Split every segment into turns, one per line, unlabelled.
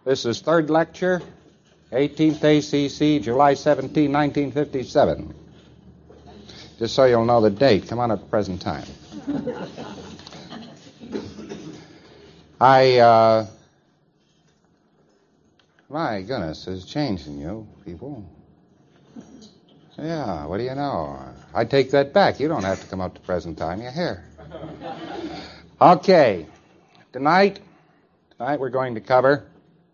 This is third lecture, 18th ACC, July 17, 1957. Just so you'll know the date. Come on at the present time. My goodness, it's changing you people. Yeah, what do you know? I take that back. You don't have to come up to present time. You're here. Okay. Tonight we're going to cover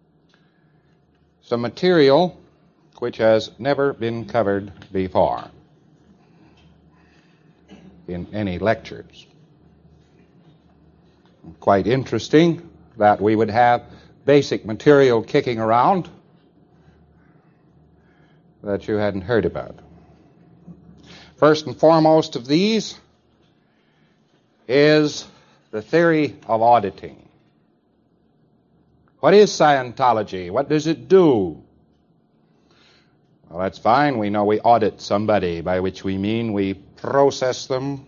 some material which has never been covered before in any lectures. Quite interesting that we would have basic material kicking around that you hadn't heard about. First and foremost of these is the theory of auditing. What is Scientology? What does it do? Well, that's fine. We know we audit somebody, by which we mean we process them,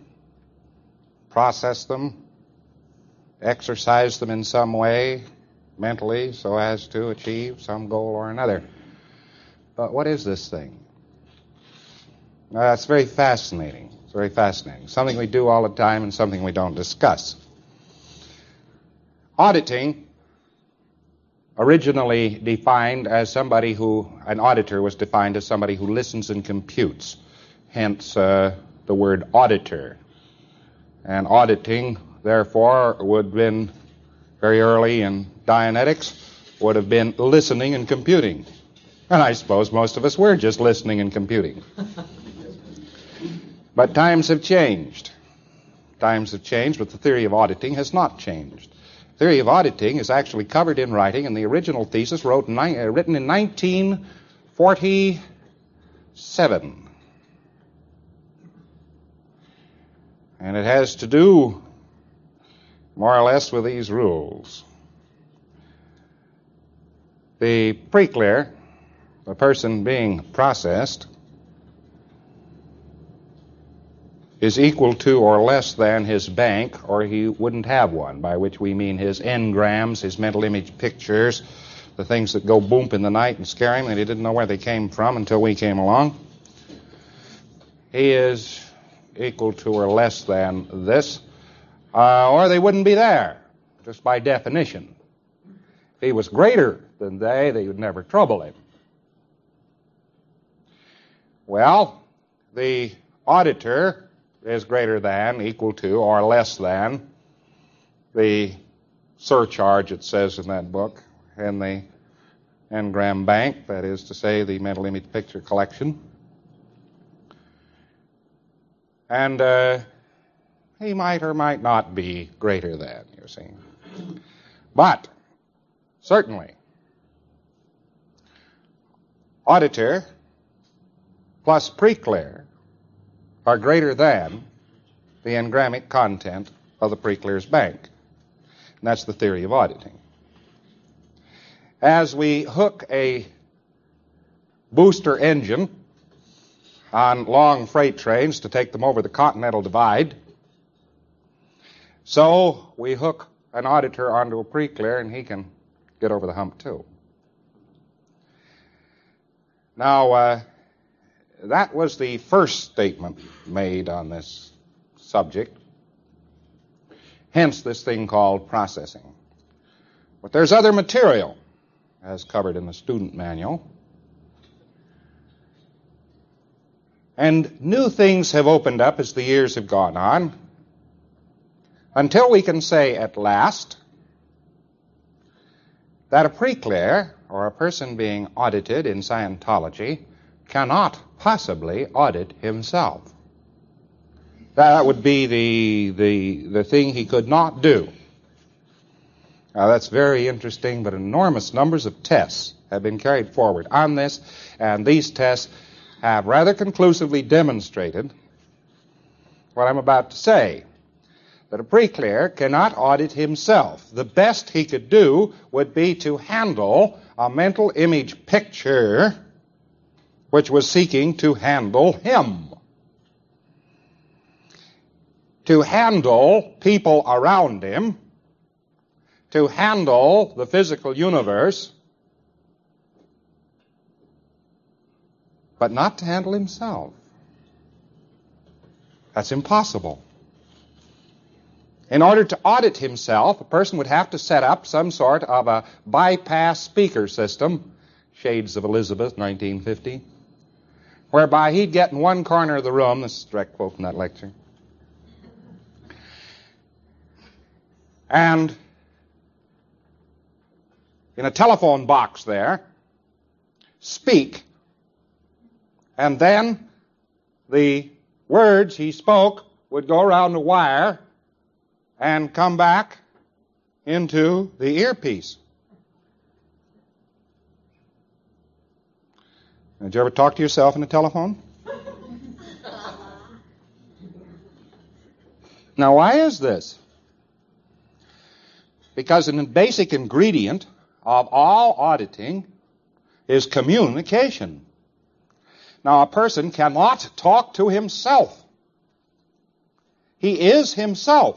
exercise them in some way, mentally, so as to achieve some goal or another. But what is this thing? It's very fascinating. It's very fascinating. Something we do all the time and something we don't discuss. Auditing, originally defined as an auditor was defined as somebody who listens and computes. Hence the word auditor. And auditing, therefore, would have been very early in Dianetics, would have been listening and computing. And I suppose most of us were just listening and computing. But times have changed. Times have changed, but the theory of auditing has not changed. The theory of auditing is actually covered in writing, and the original thesis written in 1947. And it has to do more or less with these rules. The pre-clear, the person being processed, is equal to or less than his bank, or he wouldn't have one, by which we mean his engrams, his mental image pictures, the things that go boom in the night and scare him, and he didn't know where they came from until we came along. He is equal to or less than this, or they wouldn't be there, just by definition. If he was greater than they would never trouble him. Well, the auditor is greater than, equal to, or less than the surcharge, it says in that book, in the engram bank, that is to say, the mental image picture collection. And he might or might not be greater than, you see. But, certainly, auditor plus pre-clear are greater than the engramic content of the pre-clear's bank. And that's the theory of auditing. As we hook a booster engine on long freight trains to take them over the Continental Divide, so we hook an auditor onto a pre-clear and he can get over the hump too. Now, that was the first statement made on this subject. Hence this thing called processing. But there's other material, as covered in the student manual. And new things have opened up as the years have gone on, until we can say at last that a pre-clear, or a person being audited in Scientology, cannot possibly audit himself. That would be the thing he could not do. Now that's very interesting, but enormous numbers of tests have been carried forward on this, and these tests have rather conclusively demonstrated what I'm about to say, that a pre-clear cannot audit himself. The best he could do would be to handle a mental image picture which was seeking to handle him. To handle people around him, to handle the physical universe, but not to handle himself. That's impossible. In order to audit himself, a person would have to set up some sort of a bypass speaker system, shades of Elizabeth, 1950, whereby he'd get in one corner of the room, this is a direct quote from that lecture, and in a telephone box there, speak, and then the words he spoke would go around the wire and come back into the earpiece. Did you ever talk to yourself on the telephone? Now, why is this? Because a basic ingredient of all auditing is communication. Now, a person cannot talk to himself. He is himself.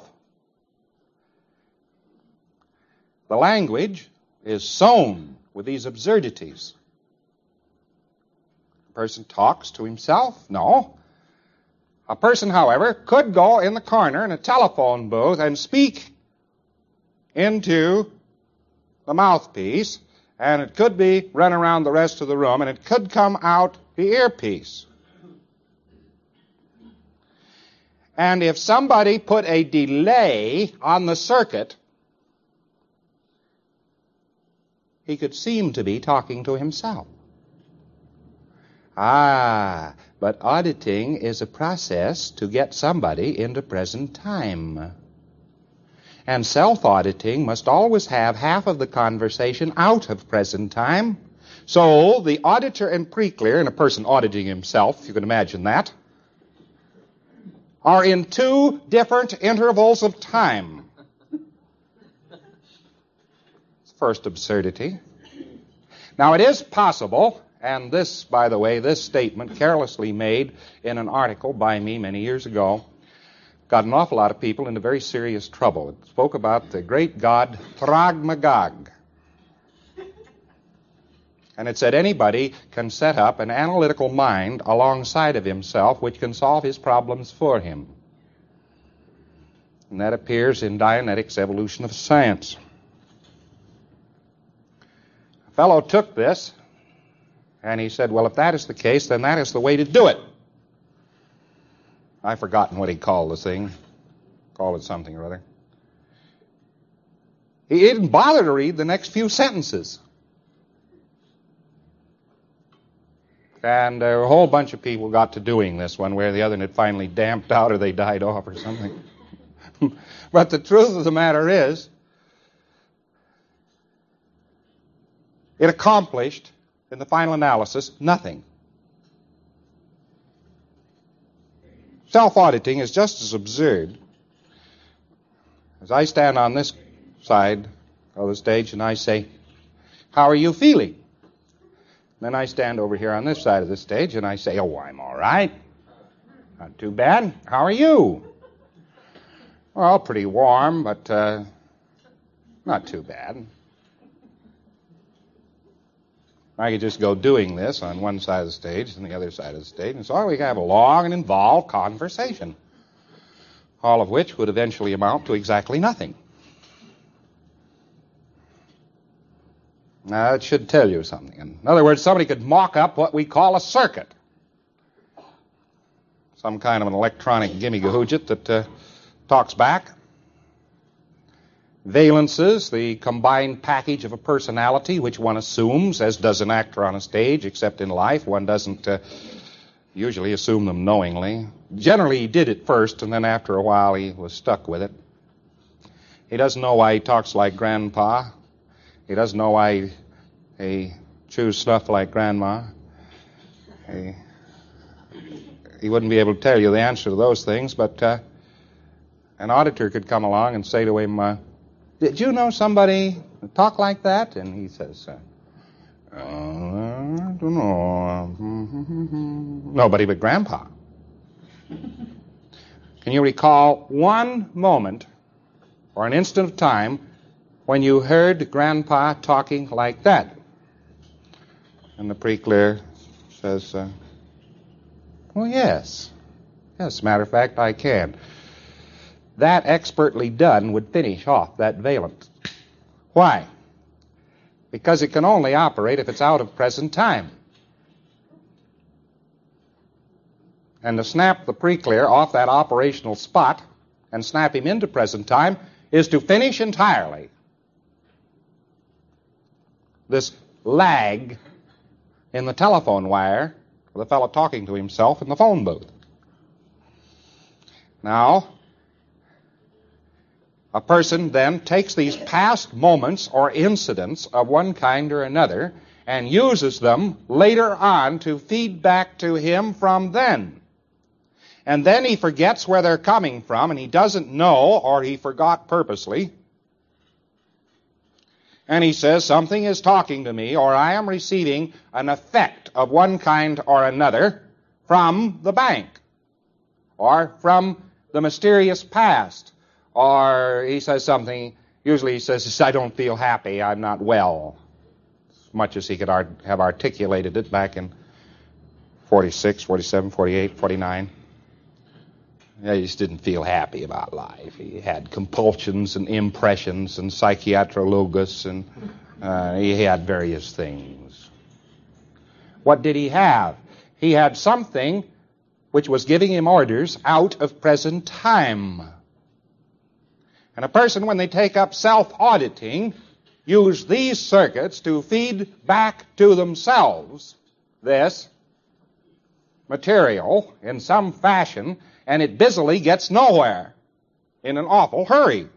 The language is sown with these absurdities. A person talks to himself? No. A person, however, could go in the corner in a telephone booth and speak into the mouthpiece, and it could be run around the rest of the room, and it could come out the earpiece. And if somebody put a delay on the circuit, he could seem to be talking to himself. But auditing is a process to get somebody into present time. And self-auditing must always have half of the conversation out of present time. So the auditor and pre-clear, and a person auditing himself, if you can imagine that, are in two different intervals of time. First absurdity. Now, it is possible, and this, by the way, this statement carelessly made in an article by me many years ago, got an awful lot of people into very serious trouble. It spoke about the great god Throg Magog. And it said anybody can set up an analytical mind alongside of himself which can solve his problems for him. And that appears in Dianetics' Evolution of Science. A fellow took this, and he said, well, if that is the case, then that is the way to do it. I've forgotten what he called the thing. Called it something or other. He didn't bother to read the next few sentences. And a whole bunch of people got to doing this one way or the other, and it finally damped out or they died off or something. But the truth of the matter is, it accomplished, in the final analysis, nothing. Self-auditing is just as absurd as I stand on this side of the stage and I say, how are you feeling? Then I stand over here on this side of the stage and I say, oh, I'm all right. Not too bad. How are you? Well, pretty warm, but not too bad. I could just go doing this on one side of the stage and the other side of the stage, and so we could have a long and involved conversation, all of which would eventually amount to exactly nothing. Now, it should tell you something. In other words, somebody could mock up what we call a circuit, some kind of an electronic gimme-gahoodget that talks back. Valences, the combined package of a personality, which one assumes, as does an actor on a stage, except in life. One doesn't usually assume them knowingly. Generally, he did it first, and then after a while, he was stuck with it. He doesn't know why he talks like Grandpa. He doesn't know why he chews stuff like Grandma. He wouldn't be able to tell you the answer to those things, but an auditor could come along and say to him, did you know somebody that talked like that? And he says, I don't know. Nobody but Grandpa. Can you recall one moment or an instant of time when you heard Grandpa talking like that? And the pre-clear says, Well, yes. As a matter of fact, I can. That expertly done would finish off that valence. Why? Because it can only operate if it's out of present time. And to snap the pre-clear off that operational spot and snap him into present time is to finish entirely this lag in the telephone wire of the fellow talking to himself in the phone booth. Now, a person then takes these past moments or incidents of one kind or another and uses them later on to feed back to him from then. And then he forgets where they're coming from, and he doesn't know, or he forgot purposely. And he says, something is talking to me, or I am receiving an effect of one kind or another from the bank, or from the mysterious past. Or he says something, usually he says, I don't feel happy, I'm not well. As much as he could have articulated it back in 46, 47, 48, 49. He just didn't feel happy about life. He had compulsions and impressions and psychiatrologus, and he had various things. What did he have? He had something which was giving him orders out of present time. And a person, when they take up self-auditing, use these circuits to feed back to themselves this material in some fashion, and it busily gets nowhere in an awful hurry.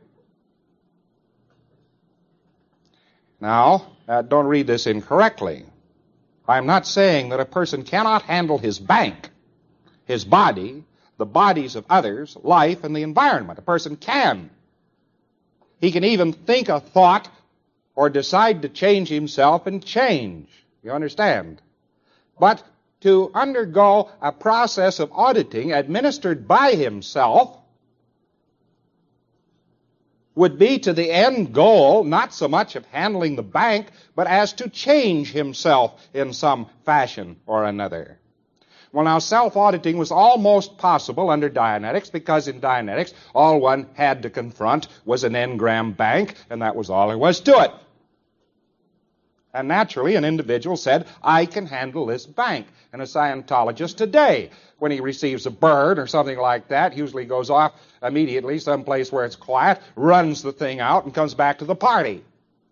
Now, don't read this incorrectly. I'm not saying that a person cannot handle his bank, his body, the bodies of others, life, and the environment. A person can. He can even think a thought or decide to change himself and change. You understand? But to undergo a process of auditing administered by himself would be to the end goal not so much of handling the bank, but as to change himself in some fashion or another. Well, now, self-auditing was almost possible under Dianetics, because in Dianetics all one had to confront was an engram bank, and that was all there was to it. And naturally, an individual said, I can handle this bank. And a Scientologist today, when he receives a bird or something like that, usually goes off immediately someplace where it's quiet, runs the thing out, and comes back to the party.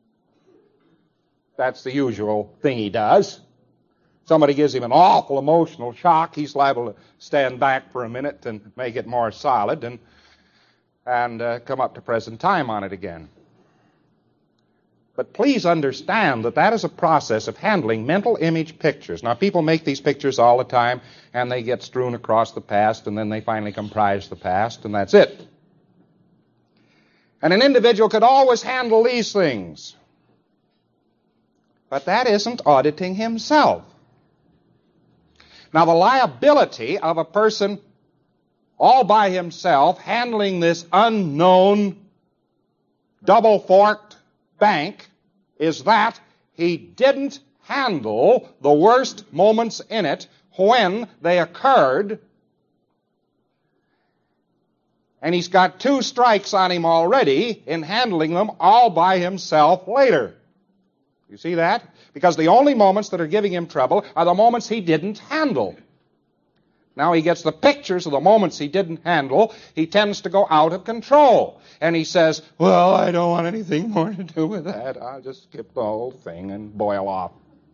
That's the usual thing he does. Somebody gives him an awful emotional shock, he's liable to stand back for a minute and make it more solid and come up to present time on it again. But please understand that that is a process of handling mental image pictures. Now, people make these pictures all the time, and they get strewn across the past, and then they finally comprise the past, and that's it. And an individual could always handle these things. But that isn't auditing himself. Now, the liability of a person all by himself handling this unknown double-forked bank is that he didn't handle the worst moments in it when they occurred, and he's got 2 strikes on him already in handling them all by himself later. You see that? Because the only moments that are giving him trouble are the moments he didn't handle. Now he gets the pictures of the moments he didn't handle. He tends to go out of control. And he says, well, I don't want anything more to do with that. I'll just skip the whole thing and boil off.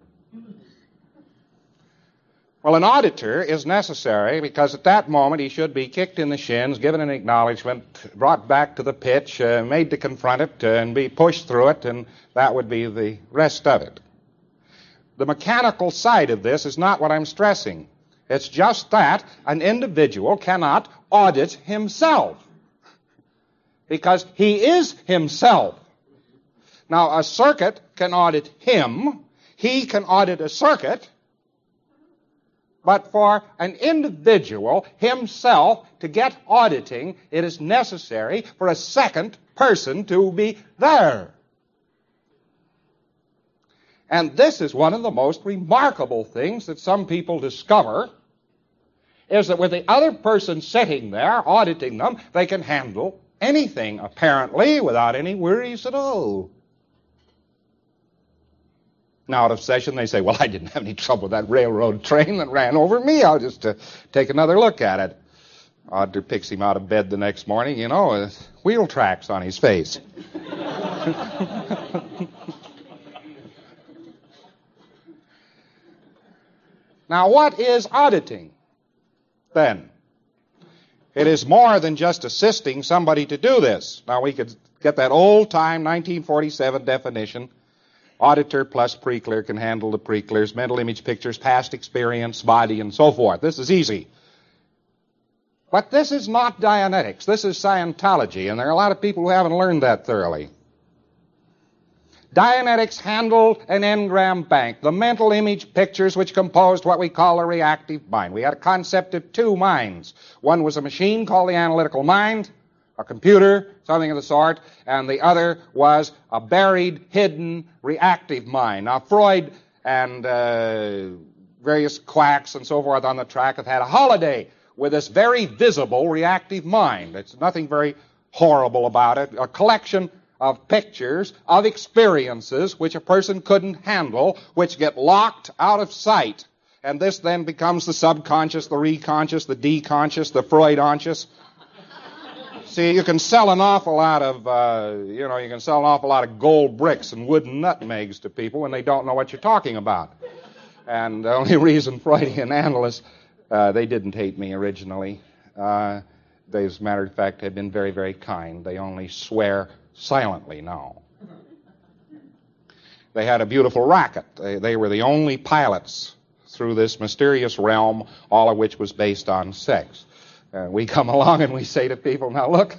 Well, an auditor is necessary because at that moment he should be kicked in the shins, given an acknowledgement, brought back to the pitch, made to confront it, and be pushed through it, and that would be the rest of it. The mechanical side of this is not what I'm stressing. It's just that an individual cannot audit himself because he is himself. Now, a circuit can audit him. He can audit a circuit. But for an individual himself to get auditing, it is necessary for a second person to be there. And this is one of the most remarkable things that some people discover is that with the other person sitting there auditing them, they can handle anything, apparently, without any worries at all. Now, out of session, they say, well, I didn't have any trouble with that railroad train that ran over me. I'll just take another look at it. Auditer picks him out of bed the next morning, wheel tracks on his face. Now, what is auditing, then? It is more than just assisting somebody to do this. Now, we could get that old-time 1947 definition. Auditor plus pre-clear can handle the pre-clears, mental image pictures, past experience, body, and so forth. This is easy. But this is not Dianetics. This is Scientology, and there are a lot of people who haven't learned that thoroughly. Dianetics handled an engram bank, the mental image pictures which composed what we call a reactive mind. We had a concept of two minds. One was a machine called the analytical mind, a computer, something of the sort, and the other was a buried, hidden, reactive mind. Now, Freud and various quacks and so forth on the track have had a holiday with this very visible reactive mind. It's nothing very horrible about it. A collection of pictures, of experiences which a person couldn't handle, which get locked out of sight. And this then becomes the subconscious, the reconscious, the deconscious, the Freud-conscious. See, you can sell an awful lot of gold bricks and wooden nutmegs to people when they don't know what you're talking about. And the only reason Freudian analysts, they didn't hate me originally. They, as a matter of fact, have been very, very kind. They only swear silently now. They had a beautiful racket. They were the only pilots through this mysterious realm, all of which was based on sex. We come along and we say to people, now look.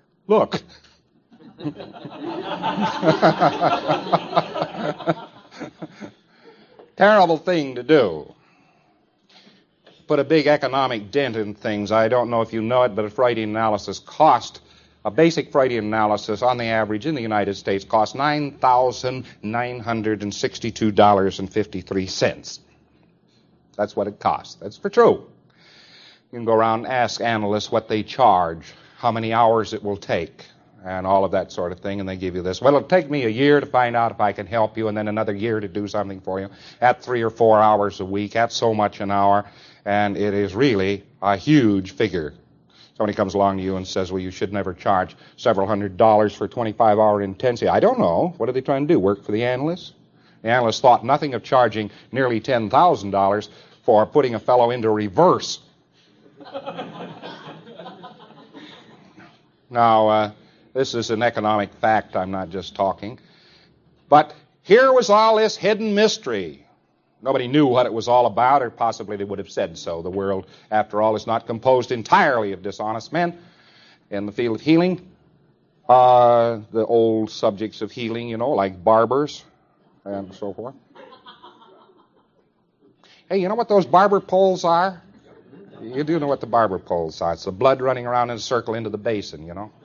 Terrible thing to do. Put a big economic dent in things. I don't know if you know it, but a Freudian analysis a basic Freudian analysis on the average in the United States costs $9,962.53. That's what it costs. That's for true. You can go around and ask analysts what they charge, how many hours it will take, and all of that sort of thing, and they give you this. Well, it'll take me a year to find out if I can help you, and then another year to do something for you, at 3 or 4 hours a week, at so much an hour, and it is really a huge figure. Somebody comes along to you and says, well, you should never charge several $100s for 25-hour intensity. I don't know. What are they trying to do, work for the analysts? The analysts thought nothing of charging nearly $10,000 for putting a fellow into reverse. Now, this is an economic fact. I'm not just talking. But here was all this hidden mystery. Nobody knew what it was all about, or possibly they would have said so. The world, after all, is not composed entirely of dishonest men. In the field of healing, the old subjects of healing, like barbers and so forth. Hey, you know what those barber poles are? You do know what the barber poles are. It's the blood running around in a circle into the basin,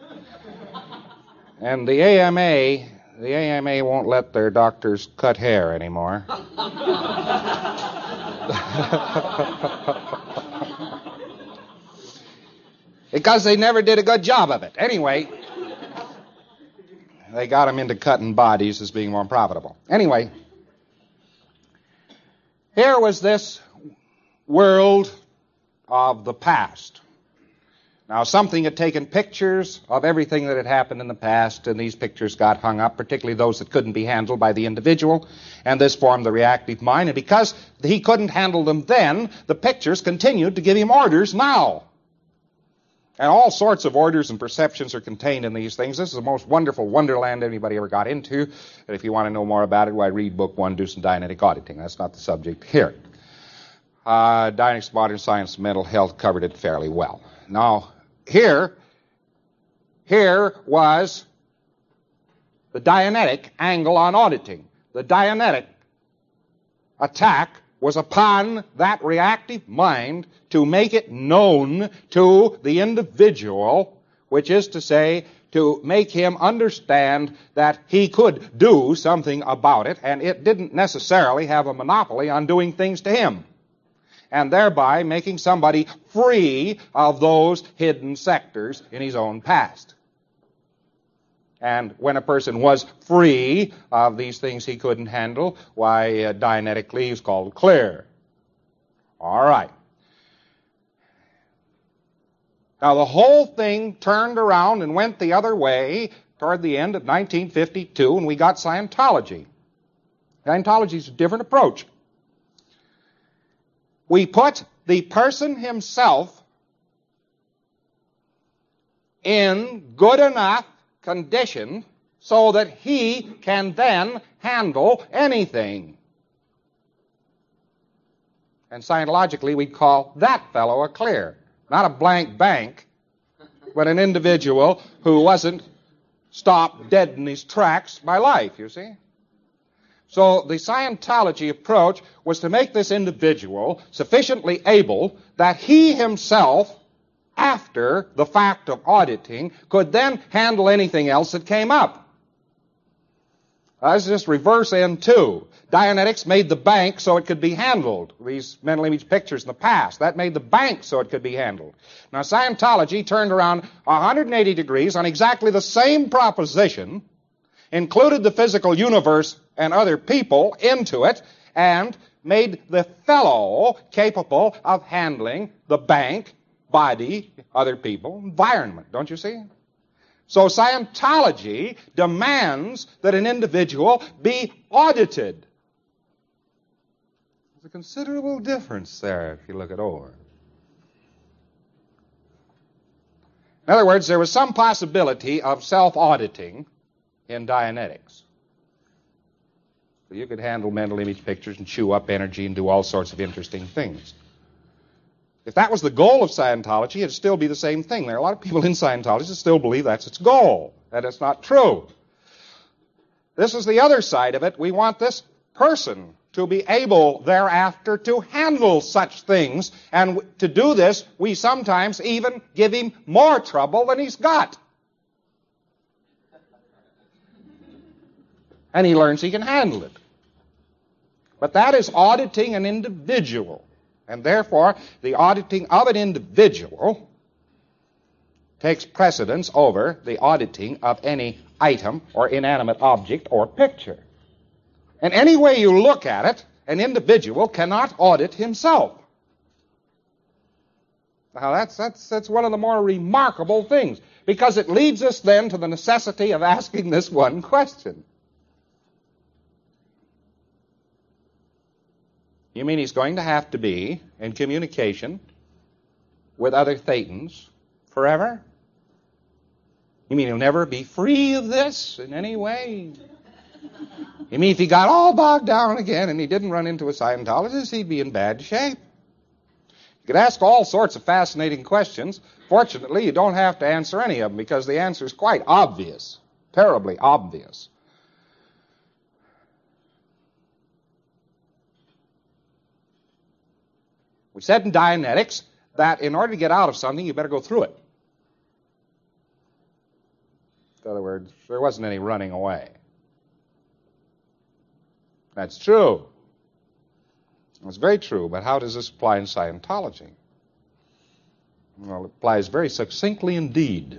And the AMA won't let their doctors cut hair anymore. Because they never did a good job of it. Anyway, they got them into cutting bodies as being more profitable. Anyway, here was this world of the past. Now, something had taken pictures of everything that had happened in the past, and these pictures got hung up, particularly those that couldn't be handled by the individual, and this formed the reactive mind. And because he couldn't handle them then, the pictures continued to give him orders now. And all sorts of orders and perceptions are contained in these things. This is the most wonderful wonderland anybody ever got into. And if you want to know more about it, why, read Book 1, Do Some Dianetic Auditing. That's not the subject here. Dianetics, Modern Science, Mental Health covered it fairly well. Now, here was the Dianetic angle on auditing. The Dianetic attack was upon that reactive mind to make it known to the individual, which is to say, to make him understand that he could do something about it, and it didn't necessarily have a monopoly on doing things to him. and thereby making somebody free of those hidden sectors in his own past. And when a person was free of these things he couldn't handle, why, Dianetically, he's called clear. All right. Now, the whole thing turned around and went the other way toward the end of 1952, and we got Scientology. Scientology is a different approach. We put the person himself in good enough condition so that he can then handle anything. And Scientologically, we call that fellow a clear. Not a blank bank, but an individual who wasn't stopped dead in his tracks by life, you see. So the Scientology approach was to make this individual sufficiently able that he himself, after the fact of auditing, could then handle anything else that came up. That's just reverse end too. Dianetics made the bank so it could be handled. These mental image pictures in the past, that made the bank so it could be handled. Now Scientology turned around 180 degrees on exactly the same proposition, included the physical universe and other people into it, and made the fellow capable of handling the bank, body, other people, environment. Don't you see? So Scientology demands that an individual be audited. There's a considerable difference there if you look it over. In other words, there was some possibility of self-auditing in Dianetics. So you could handle mental image pictures and chew up energy and do all sorts of interesting things. If that was the goal of Scientology, it'd still be the same thing. There are a lot of people in Scientology that still believe that's its goal, that it's not true. This is the other side of it. We want this person to be able thereafter to handle such things, and to do this, we sometimes even give him more trouble than he's got. And he learns he can handle it. But that is auditing an individual. And therefore, the auditing of an individual takes precedence over the auditing of any item or inanimate object or picture. And any way you look at it, an individual cannot audit himself. Now, that's one of the more remarkable things, because it leads us then to the necessity of asking this one question. You mean he's going to have to be in communication with other Thetans forever? You mean he'll never be free of this in any way? You mean if he got all bogged down again and he didn't run into a Scientologist, he'd be in bad shape? You could ask all sorts of fascinating questions. Fortunately, you don't have to answer any of them, because the answer is quite obvious, terribly obvious. We said in Dianetics that in order to get out of something, you better go through it. In other words, there wasn't any running away. That's true. It's very true, but how does this apply in Scientology? Well, it applies very succinctly indeed.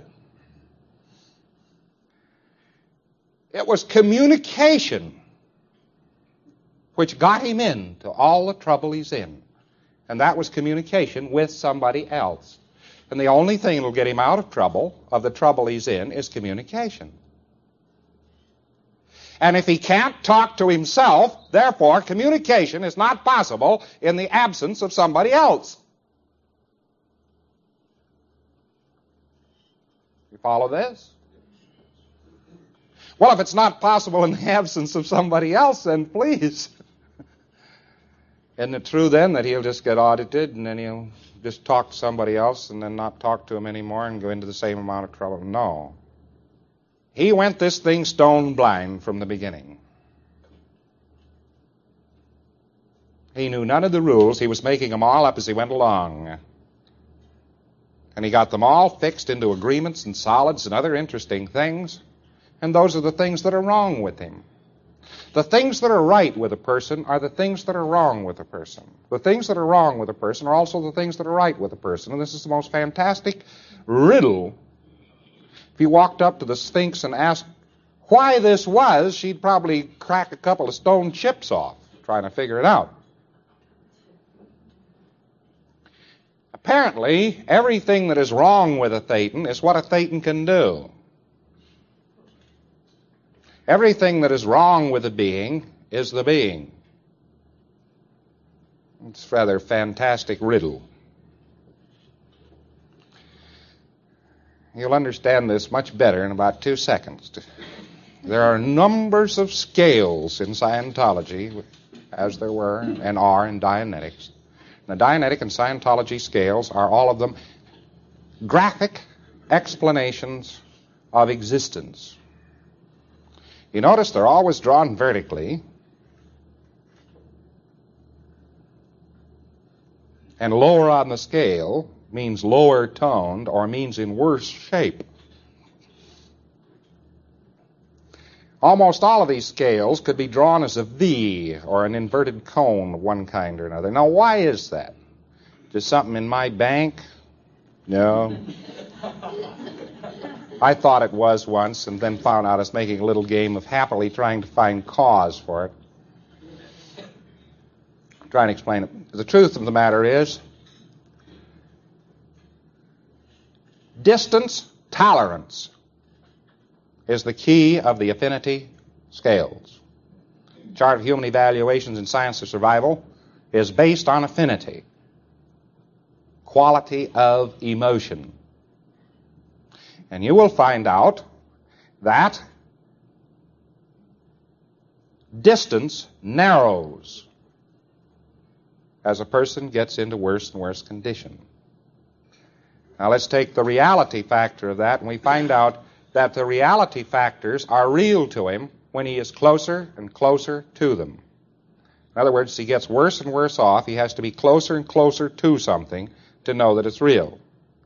It was communication which got him into all the trouble he's in. And that was communication with somebody else. And the only thing that will get him out of the trouble he's in, is communication. And if he can't talk to himself, therefore communication is not possible in the absence of somebody else. You follow this? Well, if it's not possible in the absence of somebody else, then please. Isn't it true then that he'll just get audited and then he'll just talk to somebody else and then not talk to him anymore and go into the same amount of trouble? No. He went this thing stone blind from the beginning. He knew none of the rules. He was making them all up as he went along. And he got them all fixed into agreements and solids and other interesting things. And those are the things that are wrong with him. The things that are right with a person are the things that are wrong with a person. The things that are wrong with a person are also the things that are right with a person. And this is the most fantastic riddle. If you walked up to the Sphinx and asked why this was, she'd probably crack a couple of stone chips off trying to figure it out. Apparently, everything that is wrong with a thetan is what a thetan can do. Everything that is wrong with a being is the being. It's a rather fantastic riddle. You'll understand this much better in about 2 seconds. There are numbers of scales in Scientology, as there were and are in Dianetics. The Dianetic and Scientology scales are all of them graphic explanations of existence. You notice they're always drawn vertically, and lower on the scale means lower toned or means in worse shape. Almost all of these scales could be drawn as a V or an inverted cone of one kind or another. Now, why is that? Just something in my bank? No. I thought it was once and then found out I was making a little game of happily trying to find cause for it. I'm trying to explain it. The truth of the matter is, distance tolerance is the key of the affinity scales. Chart of Human Evaluations in Science of Survival is based on affinity, quality of emotion. And you will find out that distance narrows as a person gets into worse and worse condition. Now let's take the reality factor of that, and we find out that the reality factors are real to him when he is closer and closer to them. In other words, he gets worse and worse off. He has to be closer and closer to something to know that it's real.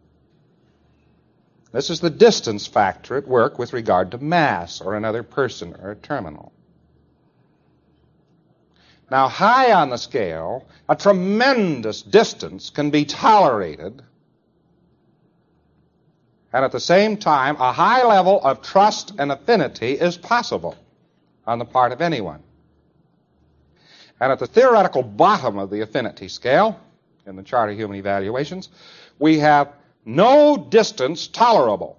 This is the distance factor at work with regard to mass or another person or a terminal. Now, high on the scale, a tremendous distance can be tolerated, and at the same time, a high level of trust and affinity is possible on the part of anyone. And at the theoretical bottom of the affinity scale, in the Chart of Human Evaluations, we have no distance tolerable.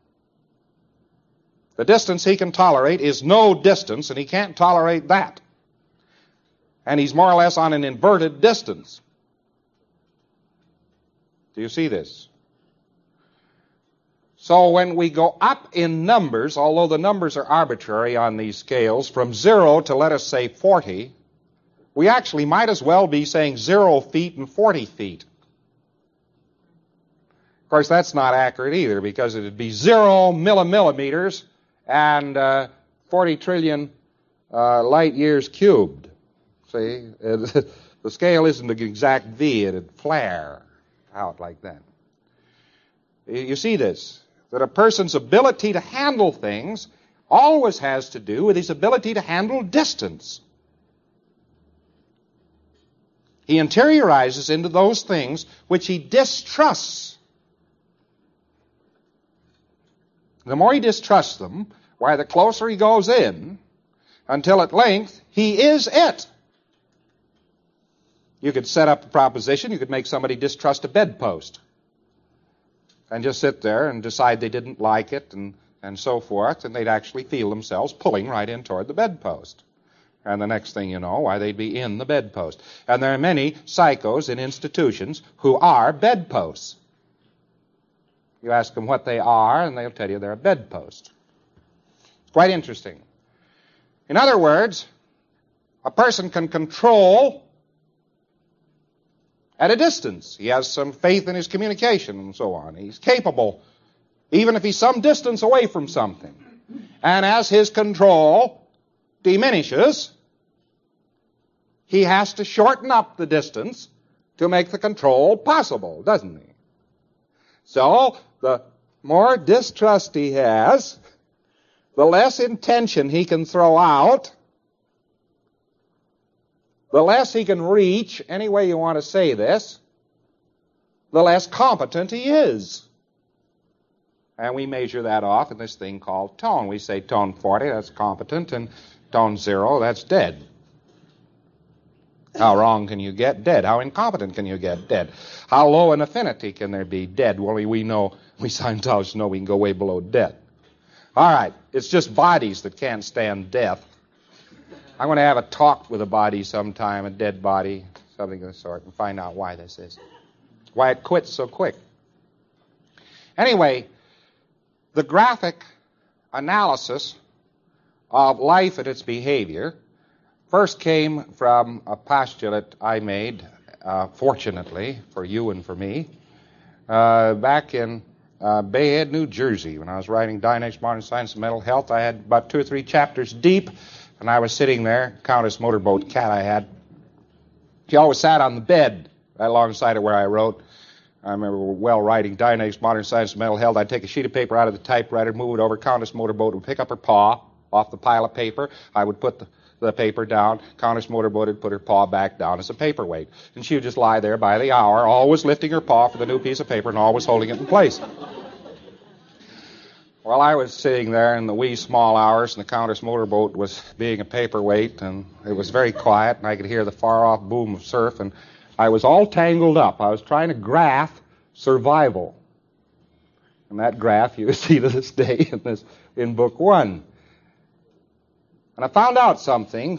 The distance he can tolerate is no distance, and he can't tolerate that. And he's more or less on an inverted distance. Do you see this? So when we go up in numbers, although the numbers are arbitrary on these scales, from 0 to, let us say, 40, we actually might as well be saying 0 feet and 40 feet. Of course, that's not accurate either, because it would be 0 millimillimeters and 40 trillion light years cubed. See, the scale isn't an exact V, it'd flare out like that. You see this? That a person's ability to handle things always has to do with his ability to handle distance. He interiorizes into those things which he distrusts. The more he distrusts them, why, the closer he goes in, until at length he is it. You could set up the proposition, you could make somebody distrust a bedpost, and just sit there and decide they didn't like it and so forth, and they'd actually feel themselves pulling right in toward the bedpost. And the next thing you know, why, they'd be in the bedpost. And there are many psychos in institutions who are bedposts. You ask them what they are, and they'll tell you they're a bedpost. It's quite interesting. In other words, a person can control at a distance. He has some faith in his communication and so on. He's capable, even if he's some distance away from something. And as his control diminishes, he has to shorten up the distance to make the control possible, doesn't he? So, the more distrust he has, the less intention he can throw out the less he can reach, any way you want to say this, the less competent he is. And we measure that off in this thing called tone. We say tone 40, that's competent, and tone 0, that's dead. How wrong can you get? Dead. How incompetent can you get? Dead. How low an affinity can there be? Dead. Well, we Scientologists know we can go way below death. All right, it's just bodies that can't stand death. I'm going to have a talk with a body sometime, a dead body, something of the sort, and find out why this is. Why it quits so quick. Anyway, the graphic analysis of life and its behavior first came from a postulate I made, fortunately, for you and for me, back in Bayhead, New Jersey, when I was writing Dynex, Modern Science and Mental Health. I had about 2 or 3 chapters deep, and I was sitting there, Countess Motorboat cat I had. She always sat on the bed right alongside of where I wrote. I remember well writing Dynex, Modern Science and Mental Health. I'd take a sheet of paper out of the typewriter, move it over. Countess Motorboat would pick up her paw off the pile of paper. I would put the paper down. Countess Motorboat would put her paw back down as a paperweight. And she would just lie there by the hour, always lifting her paw for the new piece of paper and always holding it in place. Well, I was sitting there in the wee small hours, and the Countess Motorboat was being a paperweight, and it was very quiet, and I could hear the far-off boom of surf, and I was all tangled up. I was trying to graph survival. And that graph you see to this day in Book 1. And I found out something,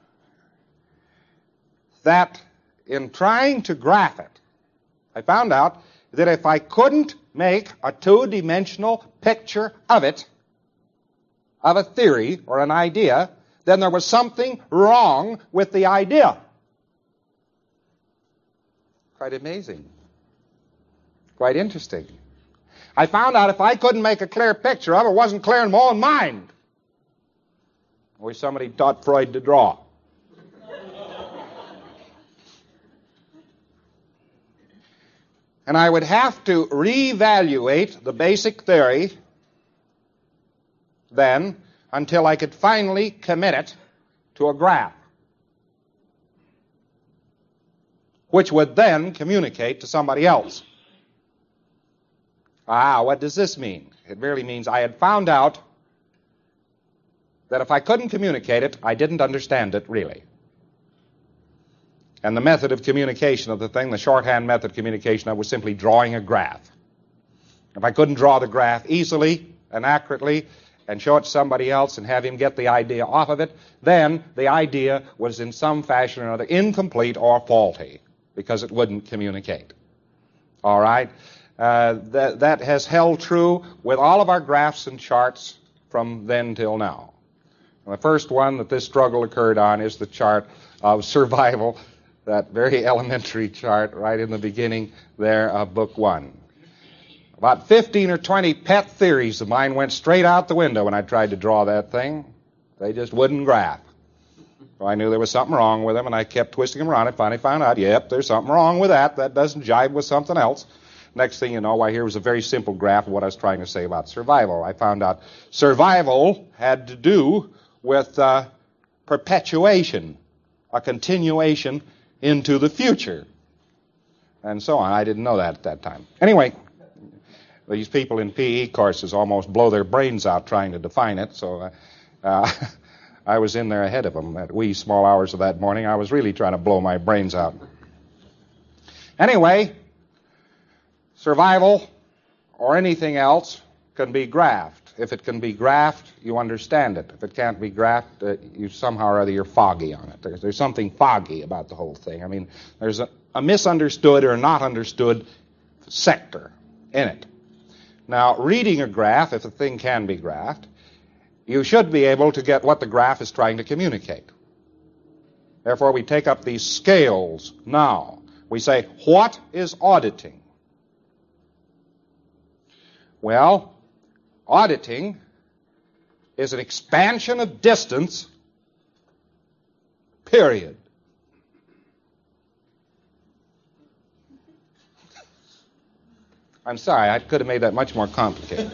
that in trying to graph it, I found out that if I couldn't make a 2-dimensional picture of it, of a theory or an idea, then there was something wrong with the idea. Quite amazing. Quite interesting. I found out if I couldn't make a clear picture of it, it wasn't clear in my own mind. I wish somebody taught Freud to draw. And I would have to reevaluate the basic theory then until I could finally commit it to a graph, which would then communicate to somebody else. What does this mean? It really means I had found out that if I couldn't communicate it, I didn't understand it really. And the method of communication of the thing, the shorthand method of communication, was simply drawing a graph. If I couldn't draw the graph easily and accurately and show it to somebody else and have him get the idea off of it, then the idea was in some fashion or another incomplete or faulty because it wouldn't communicate. All right? That has held true with all of our graphs and charts from then till now. And the first one that this struggle occurred on is the chart of survival, that very elementary chart right in the beginning there of Book 1. About 15 or 20 pet theories of mine went straight out the window when I tried to draw that thing. They just wouldn't graph. So I knew there was something wrong with them, and I kept twisting them around. I finally found out, yep, there's something wrong with that. That doesn't jive with something else. Next thing you know, here was a very simple graph of what I was trying to say about survival. I found out survival had to do with perpetuation, a continuation into the future, and so on. I didn't know that at that time. Anyway, these people in PE courses almost blow their brains out trying to define it, so I was in there ahead of them. At wee small hours of that morning, I was really trying to blow my brains out. Anyway, survival or anything else can be graphed. If it can be graphed, you understand it. If it can't be graphed, you somehow or other you're foggy on it. There's something foggy about the whole thing. I mean, there's a misunderstood or not understood sector in it. Now, reading a graph, if a thing can be graphed, you should be able to get what the graph is trying to communicate. Therefore, we take up these scales now. We say, what is auditing? Well, auditing is an expansion of distance, period. I'm sorry, I could have made that much more complicated.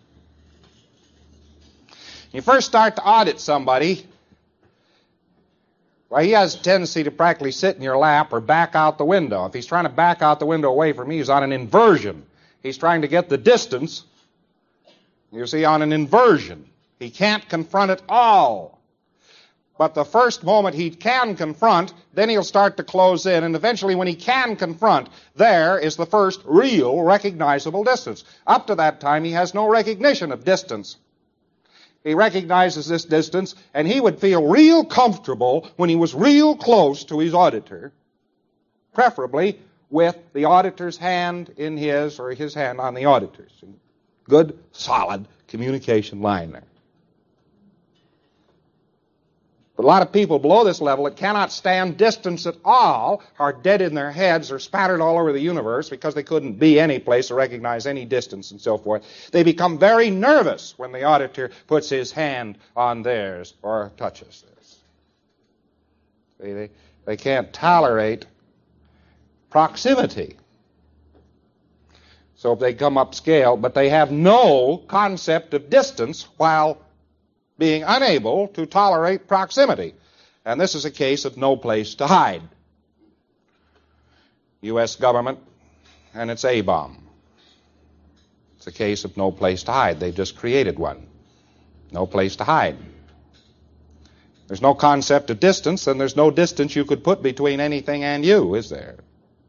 You first start to audit somebody, Well, he has a tendency to practically sit in your lap or back out the window. If he's trying to back out the window away from you, he's on an inversion. He's trying to get the distance, you see, on an inversion. He can't confront it all. But the first moment he can confront, then he'll start to close in, and eventually when he can confront, there is the first real recognizable distance. Up to that time, he has no recognition of distance. He recognizes this distance, and he would feel real comfortable when he was real close to his auditor, preferably with the auditor's hand in his or his hand on the auditor's. Good, solid communication line there. But a lot of people below this level that cannot stand distance at all are dead in their heads or spattered all over the universe because they couldn't be any place to recognize any distance and so forth. They become very nervous when the auditor puts his hand on theirs or touches this. They can't tolerate proximity. So if they come upscale, but they have no concept of distance while being unable to tolerate proximity. And this is a case of no place to hide. U.S. government and its A-bomb. It's a case of no place to hide. They just created one. No place to hide. There's no concept of distance, and there's no distance you could put between anything and you, is there?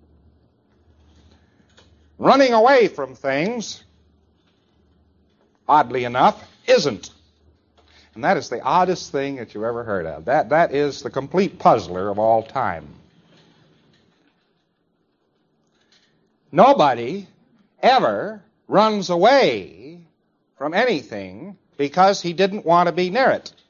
Running away from things, oddly enough, isn't. And that is the oddest thing that you ever heard of. That is the complete puzzler of all time. Nobody ever runs away from anything because he didn't want to be near it.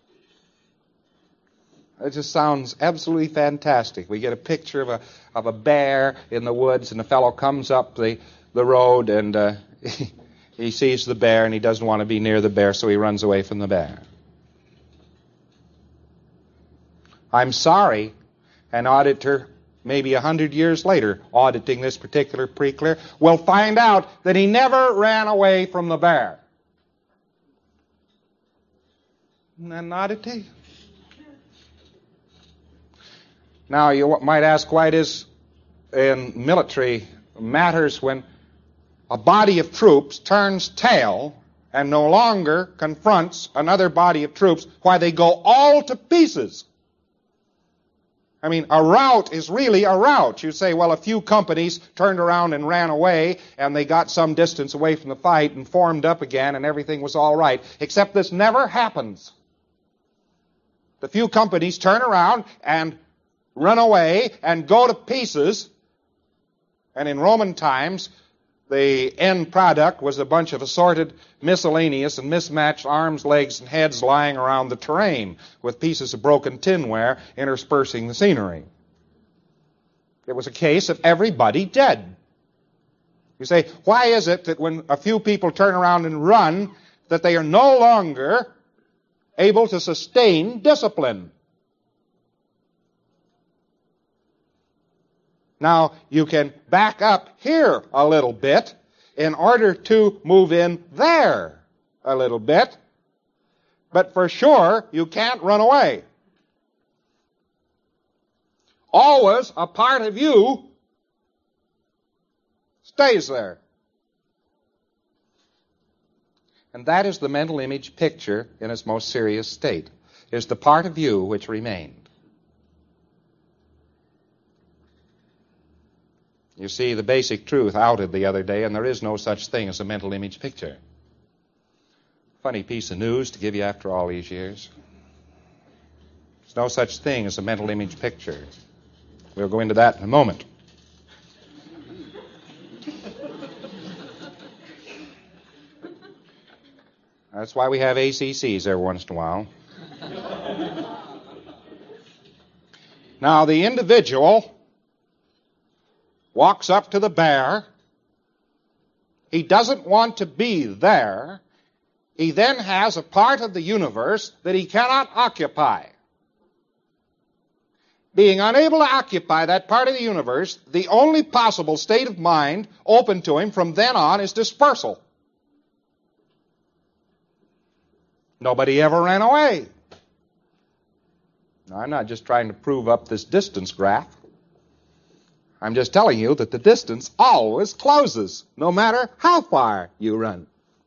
It just sounds absolutely fantastic. We get a picture of a bear in the woods, and the fellow comes up the road, and he sees the bear, and he doesn't want to be near the bear, so he runs away from the bear. I'm sorry, an auditor, maybe 100 years later, auditing this particular pre-clear, will find out that he never ran away from the bear. Isn't that an oddity? Now, you might ask why it is in military matters when a body of troops turns tail and no longer confronts another body of troops, why they go all to pieces. I mean, a rout is really a rout. You say, well, a few companies turned around and ran away, and they got some distance away from the fight and formed up again, and everything was all right. Except this never happens. The few companies turn around and run away and go to pieces. And in Roman times, the end product was a bunch of assorted, miscellaneous and mismatched arms, legs, and heads lying around the terrain with pieces of broken tinware interspersing the scenery. It was a case of everybody dead. You say, why is it that when a few people turn around and run, that they are no longer able to sustain discipline? Now, you can back up here a little bit in order to move in there a little bit, but for sure, you can't run away. Always a part of you stays there. And that is the mental image picture in its most serious state, is the part of you which remained. You see, the basic truth outed the other day, and there is no such thing as a mental image picture. Funny piece of news to give you after all these years. There's no such thing as a mental image picture. We'll go into that in a moment. That's why we have ACCs every once in a while. Now, the individual walks up to the bear. He doesn't want to be there. He then has a part of the universe that he cannot occupy. Being unable to occupy that part of the universe, the only possible state of mind open to him from then on is dispersal. Nobody ever ran away. Now, I'm not just trying to prove up this distance graph. I'm just telling you that the distance always closes, no matter how far you run.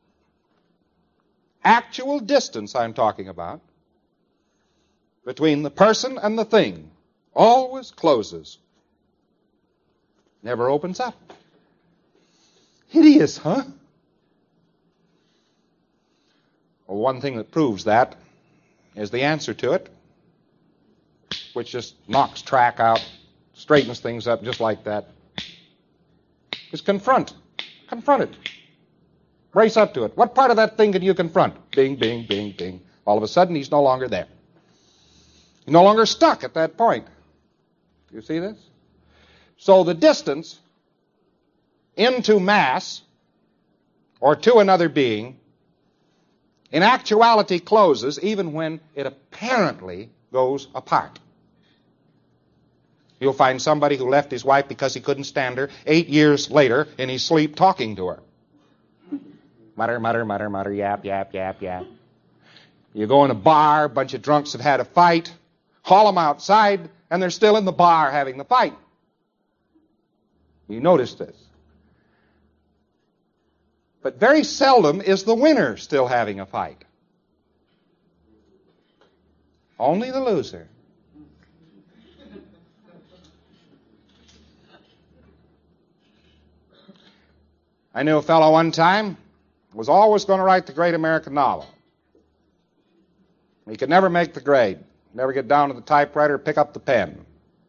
Actual distance I'm talking about between the person and the thing always closes. Never opens up. Hideous, huh? Well, one thing that proves that is the answer to it, which just knocks track out, straightens things up just like that, is confront. Confront it. Brace up to it. What part of that thing can you confront? Bing, bing, bing, bing. All of a sudden, he's no longer there. He's no longer stuck at that point. You see this? So the distance into mass or to another being in actuality closes even when it apparently goes apart. You'll find somebody who left his wife because he couldn't stand her 8 years later in his sleep talking to her. Mutter, mutter, mutter, mutter, yap, yap, yap, yap. You go in a bar, a bunch of drunks have had a fight, haul them outside, and they're still in the bar having the fight. You notice this. But very seldom is the winner still having a fight. Only the loser. I knew a fellow one time was always going to write the great American novel. He could never make the grade, never get down to the typewriter, pick up the pen.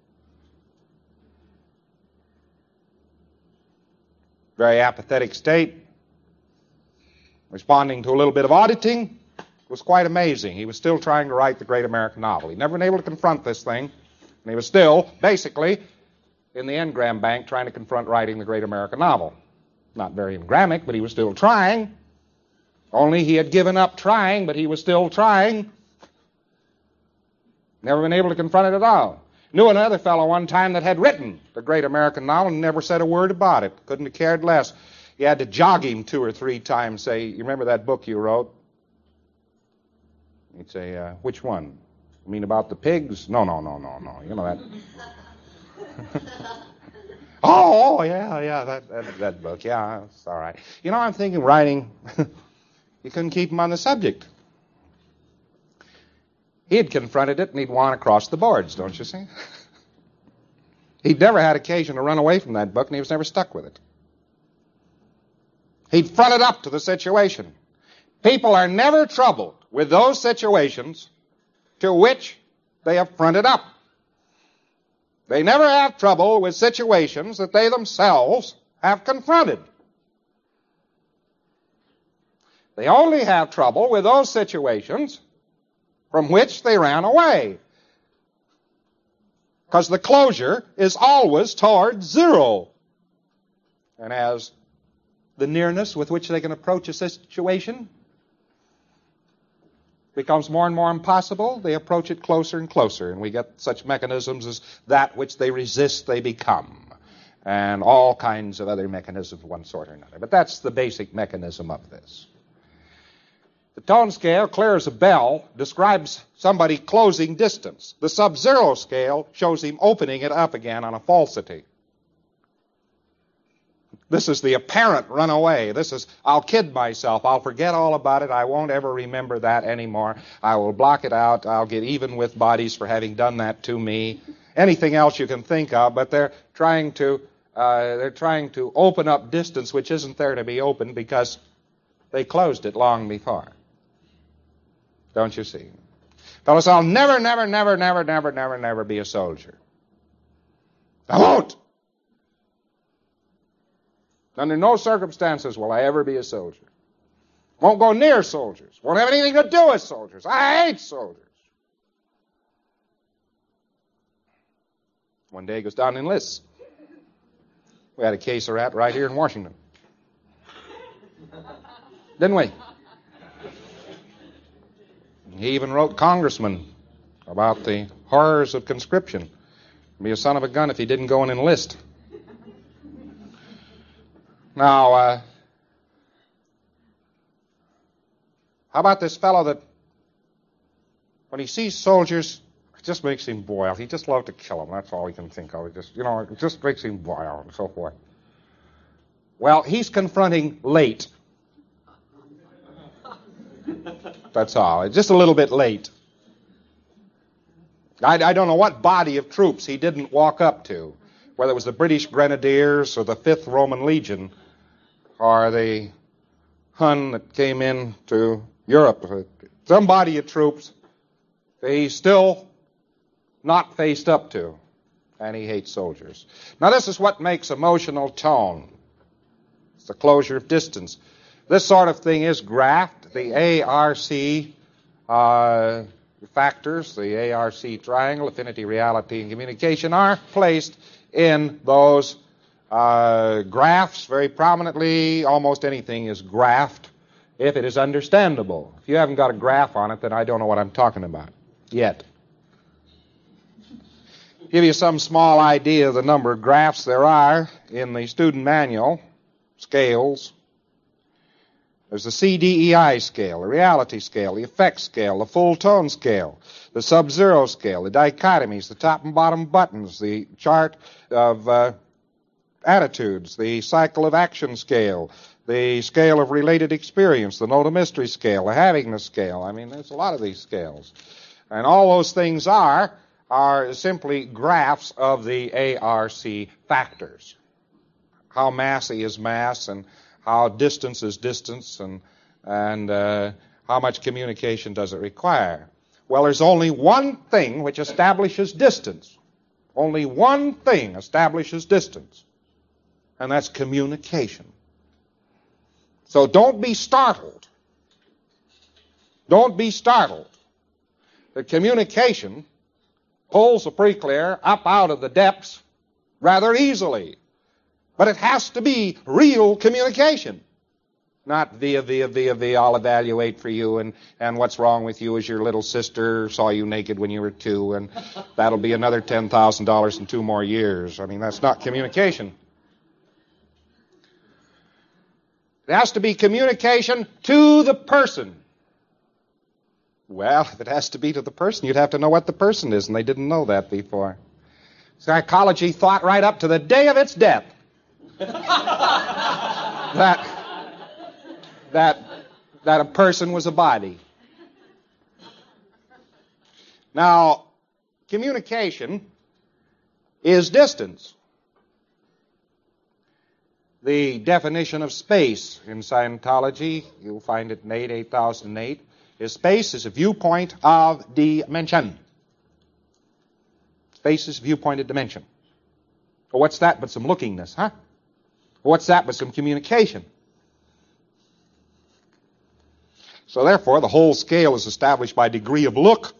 Very apathetic state. Responding to a little bit of auditing was quite amazing. He was still trying to write the great American novel. He'd never been able to confront this thing, and he was still, basically, in the engram bank trying to confront writing the great American novel. Not very engrammic, but he was still trying. Only he had given up trying, but he was still trying. Never been able to confront it at all. Knew another fellow one time that had written the great American novel and never said a word about it. Couldn't have cared less. You had to jog him 2 or 3 times, say, you remember that book you wrote? He'd say, which one? You mean about the pigs? No. You know that. Oh, yeah, that book. Yeah, it's all right. You know, I'm thinking writing, you couldn't keep him on the subject. He'd confronted it and he'd won across the boards, don't you see? He'd never had occasion to run away from that book and he was never stuck with it. He'd fronted up to the situation. People are never troubled with those situations to which they have fronted up. They never have trouble with situations that they themselves have confronted. They only have trouble with those situations from which they ran away. Because the closure is always toward zero. And as the nearness with which they can approach a situation becomes more and more impossible, they approach it closer and closer, and we get such mechanisms as that which they resist they become, and all kinds of other mechanisms of one sort or another. But that's the basic mechanism of this. The tone scale, clear as a bell, describes somebody closing distance. The sub-zero scale shows him opening it up again on a falsity. This is the apparent runaway. This is, I'll kid myself. I'll forget all about it. I won't ever remember that anymore. I will block it out. I'll get even with bodies for having done that to me. Anything else you can think of, but they're trying to open up distance which isn't there to be opened because they closed it long before. Don't you see? Fellows, I'll never be a soldier. I won't. Under no circumstances will I ever be a soldier. Won't go near soldiers. Won't have anything to do with soldiers. I hate soldiers. One day he goes down and enlists. We had a case of that right here in Washington. Didn't we? He even wrote congressman about the horrors of conscription. Be a son of a gun if he didn't go and enlist. Now, how about this fellow that when he sees soldiers just makes him boil. He just loved to kill him. That's all he can think of. It just makes him boil and so forth. Well, he's confronting late. That's all. It's just a little bit late. I don't know what body of troops he didn't walk up to, whether it was the British Grenadiers or the 5th Roman Legion or the Hun that came into Europe. Some body of troops he's still not faced up to, and he hates soldiers. Now, this is what makes emotional tone. It's the closure of distance. This sort of thing is graft. The ARC factors, the ARC triangle, affinity, reality, and communication, are placed in those graphs very prominently. Almost anything is graphed if it is understandable. If you haven't got a graph on it, then I don't know what I'm talking about yet. Give you some small idea of the number of graphs there are in the student manual, scales. There's the CDEI scale, the reality scale, the effect scale, the full tone scale, the sub-zero scale, the dichotomies, the top and bottom buttons, the chart of attitudes, the cycle of action scale, the scale of related experience, the note of mystery scale, the happiness scale. I mean, there's a lot of these scales. And all those things are simply graphs of the ARC factors. How massy is mass, and how distance is distance, and how much communication does it require? Well, there's only one thing which establishes distance. Only one thing establishes distance, and that's communication. So don't be startled. Don't be startled. The communication pulls the preclear up out of the depths rather easily. But it has to be real communication. Not via, I'll evaluate for you, and what's wrong with you is your little sister saw you naked when you were 2, and that'll be another $10,000 in 2 more years. I mean, that's not communication. It has to be communication to the person. Well, if it has to be to the person, you'd have to know what the person is, and they didn't know that before. Psychology thought right up to the day of its death that a person was a body. Now, communication is distance. The definition of space in Scientology, you'll find it in 8008, is space is a viewpoint of dimension. Space is viewpoint of dimension. Well, what's that but some lookingness, huh? What's that but some communication? So therefore, the whole scale is established by degree of look.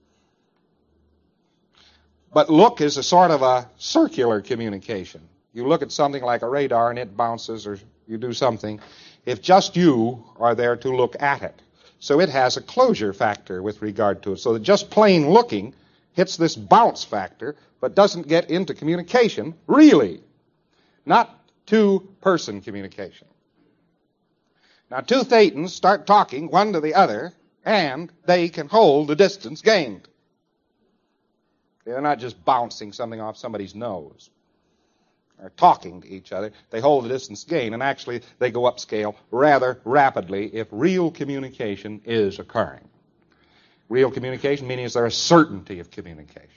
But look is a sort of a circular communication. You look at something like a radar and it bounces, or you do something, if just you are there to look at it. So it has a closure factor with regard to it. So that just plain looking hits this bounce factor, but doesn't get into communication, really. Not two-person communication. Now, 2 thetans start talking one to the other, and they can hold the distance gained. They're not just bouncing something off somebody's nose. They're talking to each other. They hold the distance gained, and actually they go upscale rather rapidly if real communication is occurring. Real communication meaning is there a certainty of communication.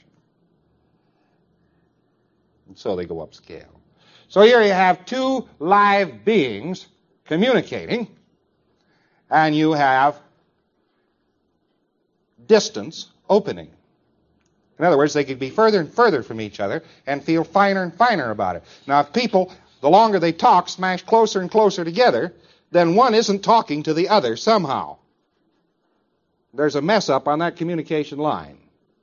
And so they go upscale. So here you have 2 live beings communicating, and you have distance opening. In other words, they could be further and further from each other and feel finer and finer about it. Now, if people, the longer they talk, smash closer and closer together, then one isn't talking to the other somehow. There's a mess up on that communication line.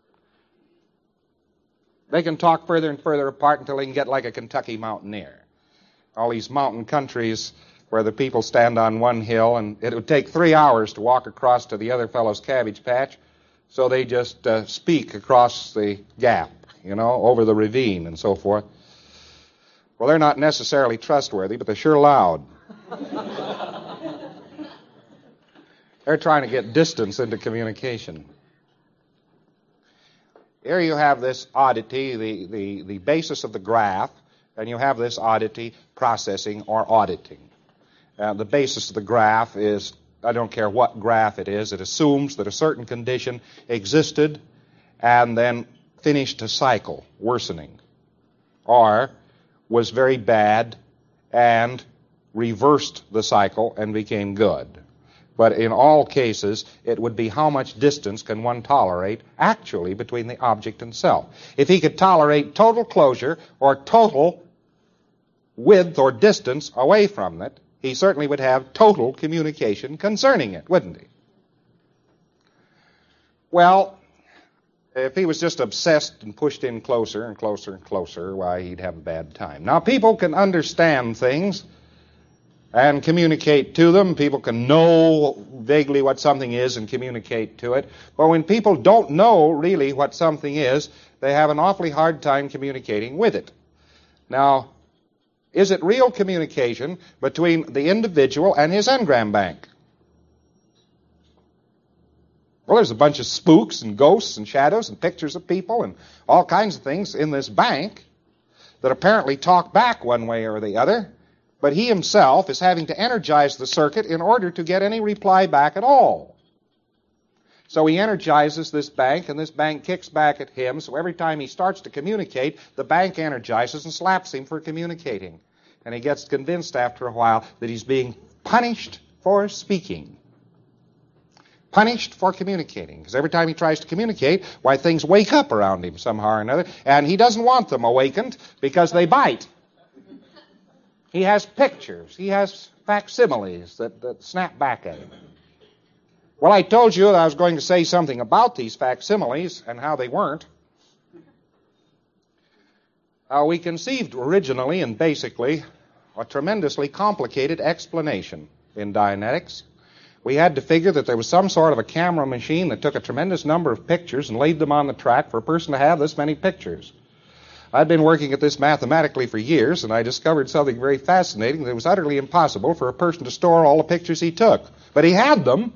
They can talk further and further apart until they can get like a Kentucky mountaineer. All these mountain countries where the people stand on one hill, and it would take 3 hours to walk across to the other fellow's cabbage patch, so they just speak across the gap, over the ravine and so forth. Well, they're not necessarily trustworthy, but they're sure loud. They're trying to get distance into communication. here you have this oddity, the basis of the graph, and you have this oddity processing or auditing. The basis of the graph is, I don't care what graph it is, it assumes that a certain condition existed and then finished a cycle, worsening, or was very bad and reversed the cycle and became good. But in all cases, it would be how much distance can one tolerate actually between the object and self. If he could tolerate total closure or total width or distance away from it, he certainly would have total communication concerning it, wouldn't he? Well, if he was just obsessed and pushed in closer and closer and closer, why, he'd have a bad time. Now, people can understand things and communicate to them. People can know vaguely what something is and communicate to it. But when people don't know really what something is, they have an awfully hard time communicating with it. Now, is it real communication between the individual and his engram bank? Well, there's a bunch of spooks and ghosts and shadows and pictures of people and all kinds of things in this bank that apparently talk back one way or the other. But he himself is having to energize the circuit in order to get any reply back at all. So he energizes this bank, and this bank kicks back at him. So every time he starts to communicate, the bank energizes and slaps him for communicating. And he gets convinced after a while that he's being punished for speaking. Punished for communicating. Because every time he tries to communicate, why, things wake up around him somehow or another. And he doesn't want them awakened because they bite. He has pictures. He has facsimiles that snap back at him. Well, I told you that I was going to say something about these facsimiles and how they weren't. We conceived originally and basically a tremendously complicated explanation in Dianetics. We had to figure that there was some sort of a camera machine that took a tremendous number of pictures and laid them on the track for a person to have this many pictures. I'd been working at this mathematically for years, and I discovered something very fascinating, that it was utterly impossible for a person to store all the pictures he took. But he had them.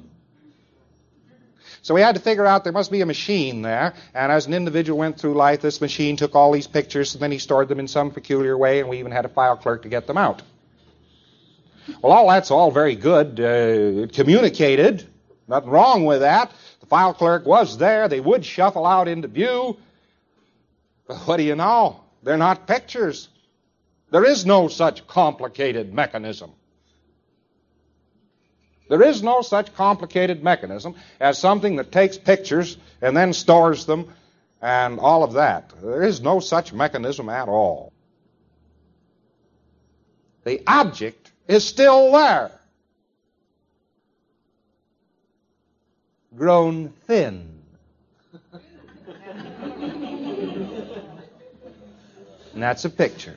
So we had to figure out there must be a machine there, and as an individual went through life, this machine took all these pictures, and then he stored them in some peculiar way, and we even had a file clerk to get them out. Well, that's all very good. It communicated. Nothing wrong with that. The file clerk was there. They would shuffle out into view. But what do you know? They're not pictures. There is no such complicated mechanism. There is no such complicated mechanism as something that takes pictures and then stores them and all of that. There is no such mechanism at all. The object is still there, grown thin. And that's a picture.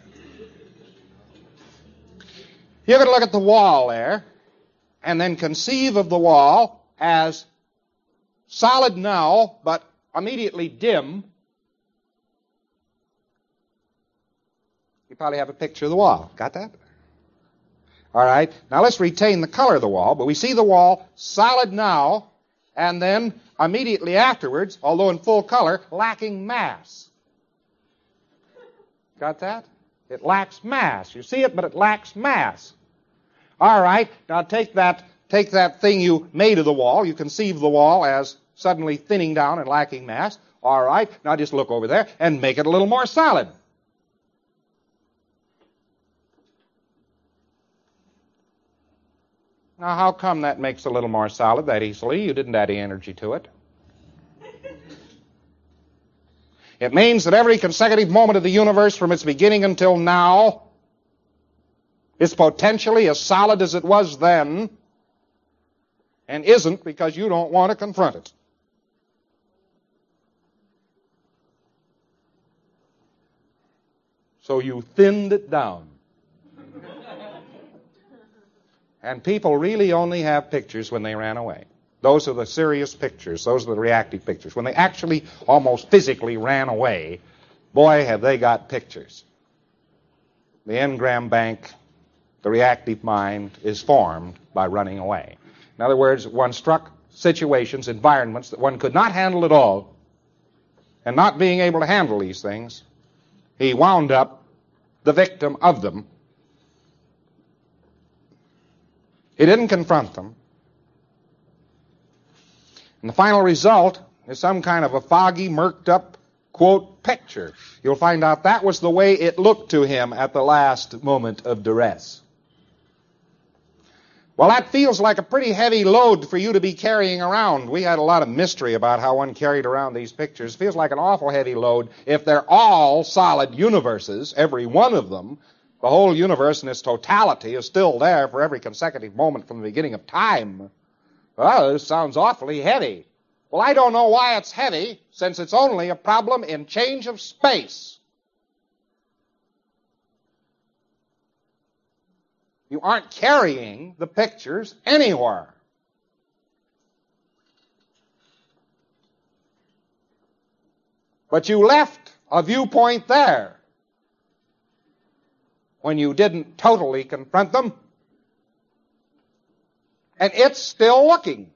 You're going to look at the wall there and then conceive of the wall as solid now, but immediately dim. You probably have a picture of the wall. Got that? All right. Now let's retain the color of the wall, but we see the wall solid now, and then immediately afterwards, although in full color, lacking mass. Got that? It lacks mass. You see it, but it lacks mass. All right. Now take that thing you made of the wall. You conceive the wall as suddenly thinning down and lacking mass. All right. Now just look over there and make it a little more solid. Now, how come that makes it a little more solid that easily? You didn't add any energy to it. It means that every consecutive moment of the universe from its beginning until now is potentially as solid as it was then, and isn't because you don't want to confront it. So you thinned it down. And people really only have pictures when they ran away. Those are the serious pictures. Those are the reactive pictures. When they actually almost physically ran away, boy, have they got pictures. The engram bank, the reactive mind, is formed by running away. In other words, one struck situations, environments that one could not handle at all, and not being able to handle these things, he wound up the victim of them. He didn't confront them. And the final result is some kind of a foggy, murked up, quote, picture. You'll find out that was the way it looked to him at the last moment of duress. Well, that feels like a pretty heavy load for you to be carrying around. We had a lot of mystery about how one carried around these pictures. It feels like an awful heavy load if they're all solid universes, every one of them. The whole universe in its totality is still there for every consecutive moment from the beginning of time. Well, this sounds awfully heavy. Well, I don't know why it's heavy, since it's only a problem in change of space. You aren't carrying the pictures anywhere. But you left a viewpoint there when you didn't totally confront them, and it's still looking.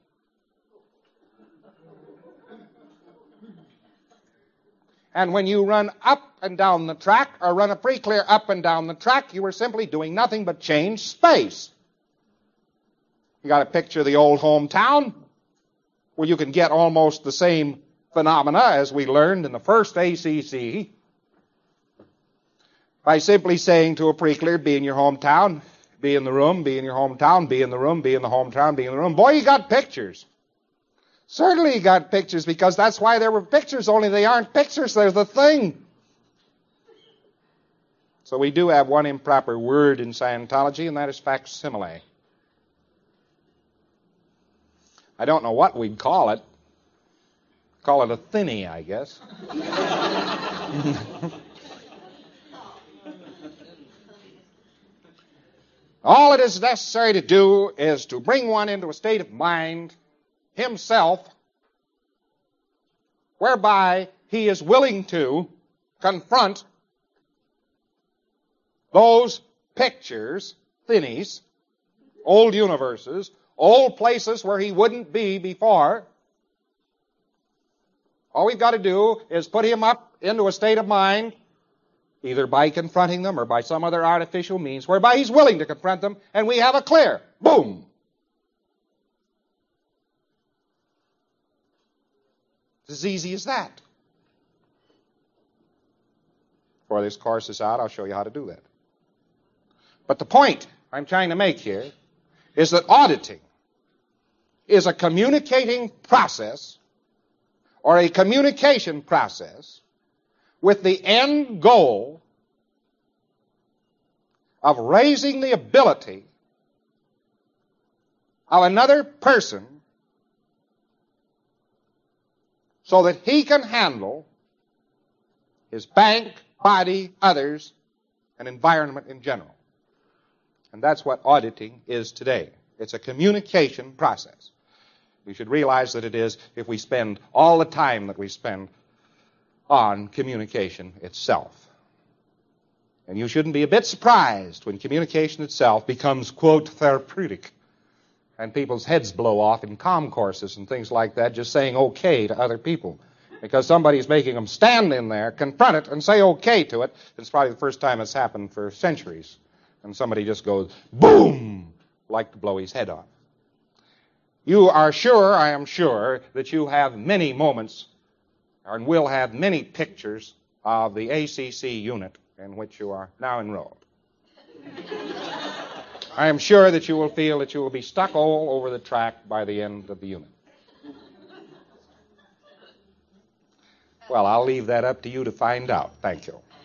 And when you run up and down the track, or run a free clear up and down the track, you were simply doing nothing but change space. You got to picture the old hometown, where you can get almost the same phenomena as we learned in the first ACC, by simply saying to a pre-clear, be in your hometown, be in the room, be in your hometown, be in the room, be in the hometown, be in the room. Boy, you got pictures. Certainly you got pictures, because that's why there were pictures, only they aren't pictures, they're the thing. So we do have one improper word in Scientology, and that is facsimile. I don't know what we'd call it. Call it a thinny, I guess. All it is necessary to do is to bring one into a state of mind himself whereby he is willing to confront those pictures, thinnies, old universes, old places where he wouldn't be before. All we've got to do is put him up into a state of mind, either by confronting them or by some other artificial means, whereby he's willing to confront them, and we have a clear. Boom! It's as easy as that. Before this course is out, I'll show you how to do that. But the point I'm trying to make here is that auditing is a communicating process, or a communication process, with the end goal of raising the ability of another person so that he can handle his bank, body, others, and environment in general. And that's what auditing is today. It's a communication process. We should realize that it is if we spend all the time that we spend on communication itself. And you shouldn't be a bit surprised when communication itself becomes, quote, therapeutic, and people's heads blow off in comm courses and things like that, just saying okay to other people. Because somebody's making them stand in there, confront it, and say okay to it. It's probably the first time it's happened for centuries. And somebody just goes, boom, like to blow his head off. You are sure, I am sure, that you have many moments and will have many pictures of the ACC unit in which you are now enrolled. I am sure that you will feel that you will be stuck all over the track by the end of the unit. Well, I'll leave that up to you to find out. Thank you.